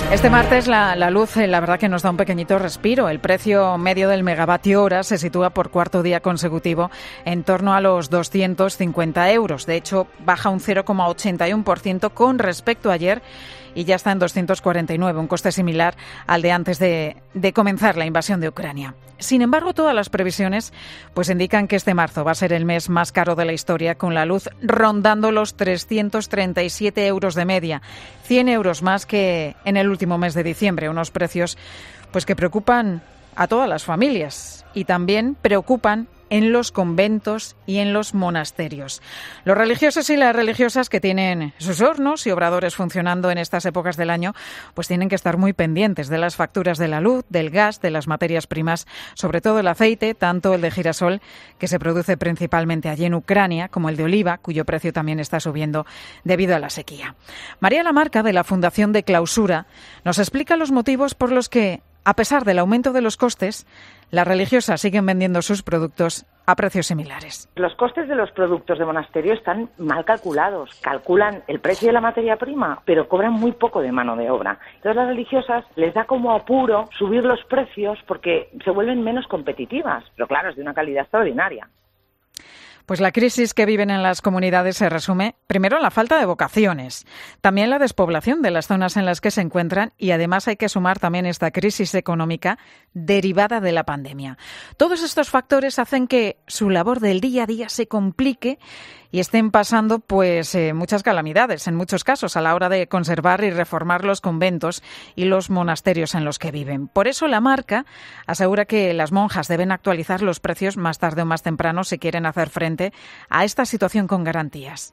Este martes la luz, la verdad que nos da un pequeñito respiro. El precio medio del megavatio hora se sitúa por cuarto día consecutivo en torno a los 250 euros. De hecho, baja un 0,81% con respecto a ayer y ya está en 249, un coste similar al de antes de comenzar la invasión de Ucrania. Sin embargo, todas las previsiones pues indican que este marzo va a ser el mes más caro de la historia, con la luz rondando los 337 euros de media, 100 euros más que en el último mes de diciembre, unos precios pues que preocupan a todas las familias y también preocupan en los conventos y en los monasterios. Los religiosos y las religiosas que tienen sus hornos y obradores funcionando en estas épocas del año, pues tienen que estar muy pendientes de las facturas de la luz, del gas, de las materias primas, sobre todo el aceite, tanto el de girasol, que se produce principalmente allí en Ucrania, como el de oliva, cuyo precio también está subiendo debido a la sequía. María Lamarca, de la Fundación de Clausura, nos explica los motivos por los que, a pesar del aumento de los costes, las religiosas siguen vendiendo sus productos a precios similares. Los costes de los productos de monasterio están mal calculados. Calculan el precio de la materia prima, pero cobran muy poco de mano de obra. Entonces, las religiosas les da como apuro subir los precios porque se vuelven menos competitivas. Pero claro, es de una calidad extraordinaria. Pues la crisis que viven en las comunidades se resume primero en la falta de vocaciones, también la despoblación de las zonas en las que se encuentran y además hay que sumar también esta crisis económica derivada de la pandemia. Todos estos factores hacen que su labor del día a día se complique y estén pasando pues muchas calamidades en muchos casos a la hora de conservar y reformar los conventos y los monasterios en los que viven. Por eso la marca asegura que las monjas deben actualizar los precios más tarde o más temprano si quieren hacer frente a esta situación con garantías.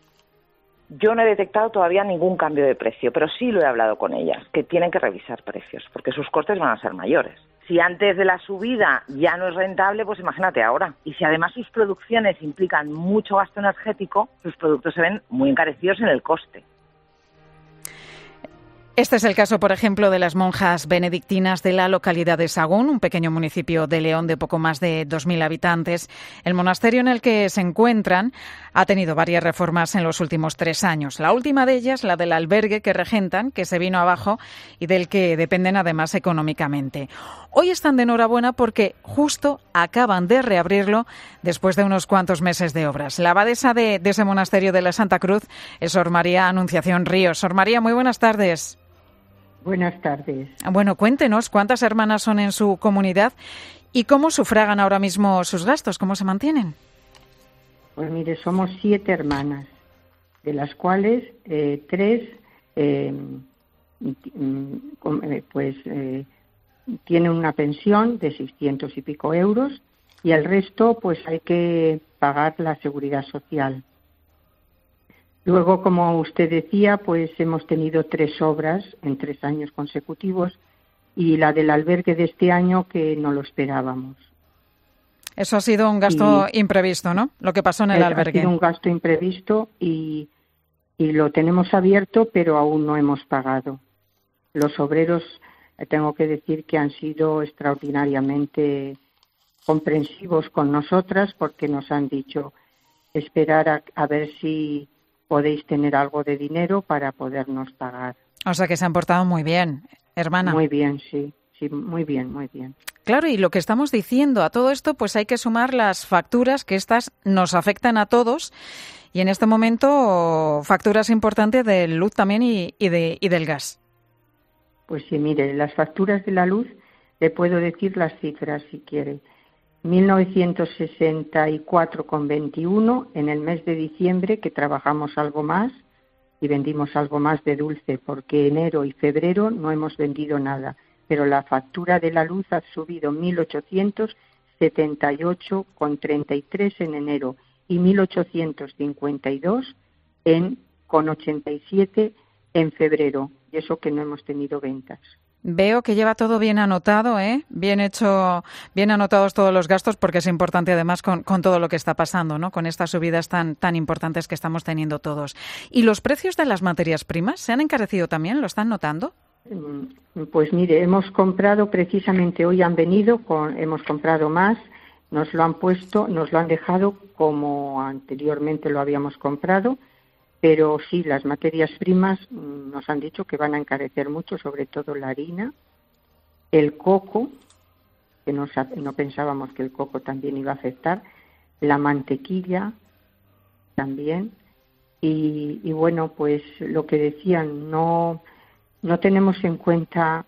Yo no he detectado todavía ningún cambio de precio, pero sí lo he hablado con ellas, que tienen que revisar precios, porque sus costes van a ser mayores. Si antes de la subida ya no es rentable, pues imagínate ahora. Y si además sus producciones implican mucho gasto energético, sus productos se ven muy encarecidos en el coste. Este es el caso, por ejemplo, de las monjas benedictinas de la localidad de Sagún, un pequeño municipio de León de poco más de 2.000 habitantes. El monasterio en el que se encuentran ha tenido varias reformas en los últimos 3 años. La última de ellas, la del albergue que regentan, que se vino abajo y del que dependen además económicamente. Hoy están de enhorabuena porque justo acaban de reabrirlo después de unos cuantos meses de obras. La abadesa de ese monasterio de la Santa Cruz es Sor María Anunciación Ríos. Sor María, muy buenas tardes. Buenas tardes. Bueno, cuéntenos cuántas hermanas son en su comunidad y cómo sufragan ahora mismo sus gastos, cómo se mantienen. Pues mire, somos 7 hermanas, de las cuales 3 tienen una pensión de 600 y pico euros y el resto pues hay que pagar la seguridad social. Luego, como usted decía, pues hemos tenido 3 obras en 3 años consecutivos y la del albergue de este año que no lo esperábamos. Eso ha sido un gasto imprevisto, ¿no? Lo que pasó en el albergue. Ha sido un gasto imprevisto y lo tenemos abierto, pero aún no hemos pagado. Los obreros, tengo que decir que han sido extraordinariamente comprensivos con nosotras porque nos han dicho esperar a ver si podéis tener algo de dinero para podernos pagar. O sea que se han portado muy bien, hermana. Muy bien, sí, muy bien, muy bien. Claro, y lo que estamos diciendo a todo esto, pues hay que sumar las facturas, que estas nos afectan a todos, y en este momento facturas importantes de luz también y del gas. Pues sí, mire, las facturas de la luz, le puedo decir las cifras si quiere. 1964,21 en el mes de diciembre, que trabajamos algo más y vendimos algo más de dulce, porque enero y febrero no hemos vendido nada, pero la factura de la luz ha subido 1.878,33 en enero y 1.852,87 en febrero, y eso que no hemos tenido ventas. Veo que lleva todo bien anotado, ¿eh? Bien hecho, bien anotados todos los gastos, porque es importante además con todo lo que está pasando, ¿no? Con estas subidas tan importantes que estamos teniendo todos. ¿Y los precios de las materias primas se han encarecido también? ¿Lo están notando? Pues mire, hemos comprado, precisamente hoy han venido, hemos comprado más, nos lo han dejado como anteriormente lo habíamos comprado, Pero sí, las materias primas nos han dicho que van a encarecer mucho, sobre todo la harina, el coco, que no pensábamos que el coco también iba a afectar, la mantequilla también, y bueno, pues lo que decían, no tenemos en cuenta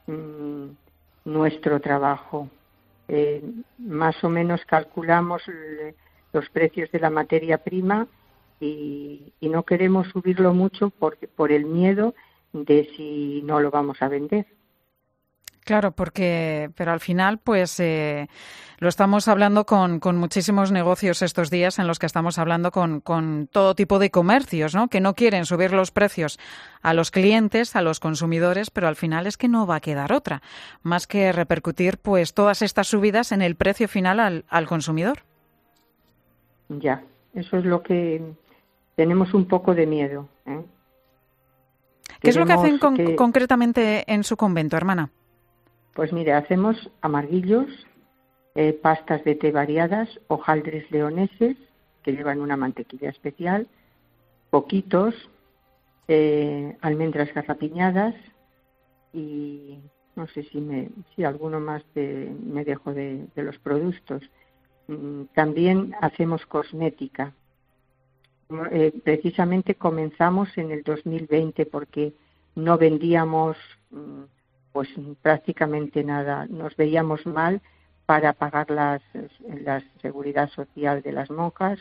nuestro trabajo. Más o menos calculamos los precios de la materia prima y no queremos subirlo mucho por el miedo de si no lo vamos a vender. Claro, pero al final, pues lo estamos hablando con muchísimos negocios estos días, en los que estamos hablando con todo tipo de comercios, ¿no? Que no quieren subir los precios a los clientes, a los consumidores, pero al final es que no va a quedar otra, más que repercutir pues todas estas subidas en el precio final al consumidor. Ya, eso es lo que tenemos un poco de miedo, ¿eh? ¿Qué es lo que hacen concretamente en su convento, hermana? Pues mire, hacemos amarguillos, pastas de té variadas, hojaldres leoneses, que llevan una mantequilla especial, poquitos, almendras garrapiñadas y no sé si alguno más me dejo de los productos. También hacemos cosmética. Precisamente comenzamos en el 2020 porque no vendíamos pues prácticamente nada. Nos veíamos mal para pagar la seguridad social de las monjas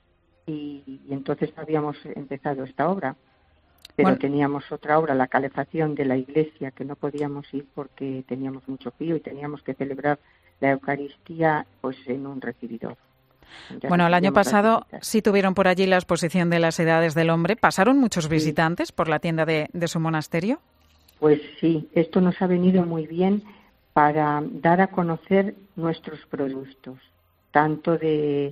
y entonces habíamos empezado esta obra. Pero teníamos otra obra, la calefacción de la iglesia, que no podíamos ir porque teníamos mucho frío y teníamos que celebrar la Eucaristía pues en un recibidor. Bueno, el año pasado sí tuvieron por allí la exposición de las Edades del Hombre. ¿Pasaron muchos visitantes por la tienda de su monasterio? Pues sí, esto nos ha venido muy bien para dar a conocer nuestros productos, tanto de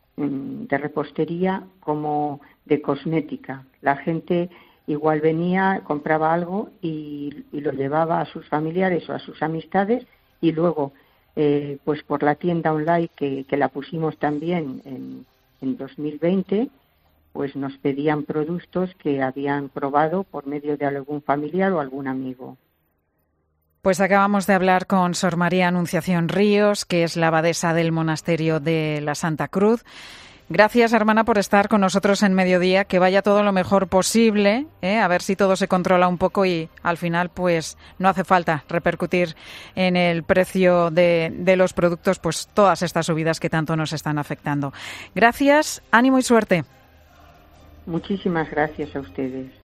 repostería como de cosmética. La gente igual venía, compraba algo y lo llevaba a sus familiares o a sus amistades y luego pues por la tienda online que la pusimos también en 2020, pues nos pedían productos que habían probado por medio de algún familiar o algún amigo. Pues acabamos de hablar con Sor María Anunciación Ríos, que es la abadesa del monasterio de la Santa Cruz. Gracias, hermana, por estar con nosotros en Mediodía, que vaya todo lo mejor posible, a ver si todo se controla un poco y al final pues no hace falta repercutir en el precio de los productos pues todas estas subidas que tanto nos están afectando. Gracias, ánimo y suerte. Muchísimas gracias a ustedes.